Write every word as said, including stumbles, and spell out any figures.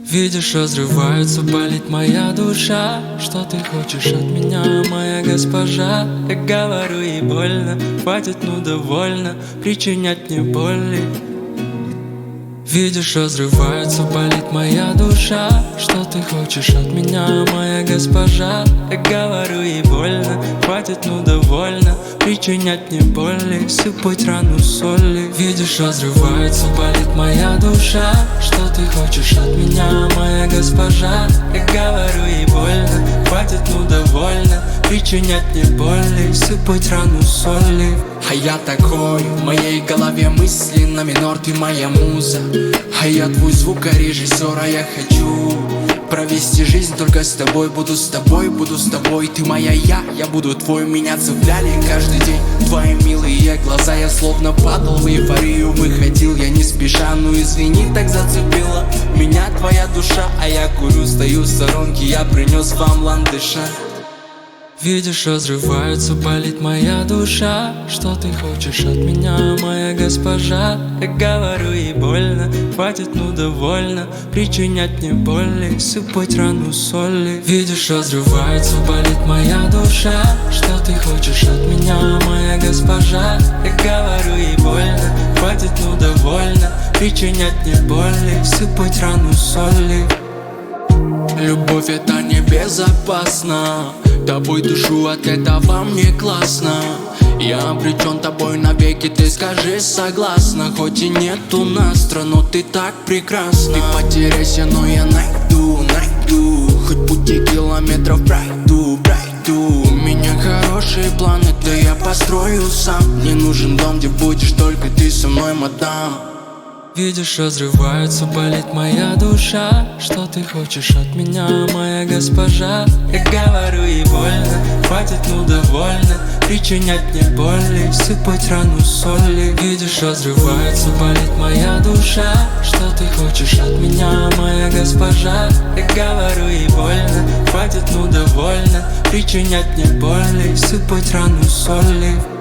Видишь, разрывается, болит моя душа. Что ты хочешь от меня, моя госпожа? Я говорю, ей больно, хватит, ну довольно причинять мне боли. Видишь, разрывается, болит моя душа. Что ты хочешь от меня, моя госпожа? Я говорю, ей больно, хватит, ну довольно причинять мне боли, сыпать рану соли. Видишь, разрывается, болит моя душа. Что ты хочешь от меня, моя госпожа? Я говорю, ей больно, хватит, ну довольно причинять мне боли, сыпать рану соли. А я такой, в моей голове мысли на минор, ты моя муза. А я твой звукорежиссер, а я хочу провести жизнь только с тобой. Буду с тобой, буду с тобой, ты моя я, я буду твой. Меня цепляли каждый день твои милые глаза. Я словно падал в эйфорию, выходил я не спеша. Ну извини, так зацепила меня твоя душа. А я курю, стою в сторонке, я принес вам ландыша. Видишь, разрывается, болит моя душа. Что ты хочешь от меня, моя госпожа? Я говорю, ей больно, хватит, ну довольно причинять мне боли, сыпать рану соли. Видишь, разрывается, болит моя душа. Что ты хочешь от меня, моя госпожа? Я говорю, ей больно, хватит, ну довольно причинять мне боли, сыпать рану соли. Любовь это не безопасно, тобой душу, от этого мне классно. Я обречен тобой навеки, ты скажи согласна. Хоть и нету настро, но ты так прекрасна. Ты потеряйся, но я найду, найду. Хоть пути километров пройду, пройду. У меня хорошие планы, да я построю сам. Мне нужен дом, где будешь только ты со мной, мадам. Видишь, разрывается, болит моя душа. Что ты хочешь от меня, моя госпожа? Я говорю, ей больно, хватит, ну довольно причинять мне боли, сыпать рану соли. Видишь, разрывается, болит моя душа. Что ты хочешь от меня, моя госпожа? Я говорю, ей больно, хватит, ну довольно причинять мне боли, сыпать рану соли.